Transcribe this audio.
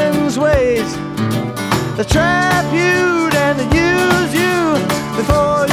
men's ways. They trap you and they use you before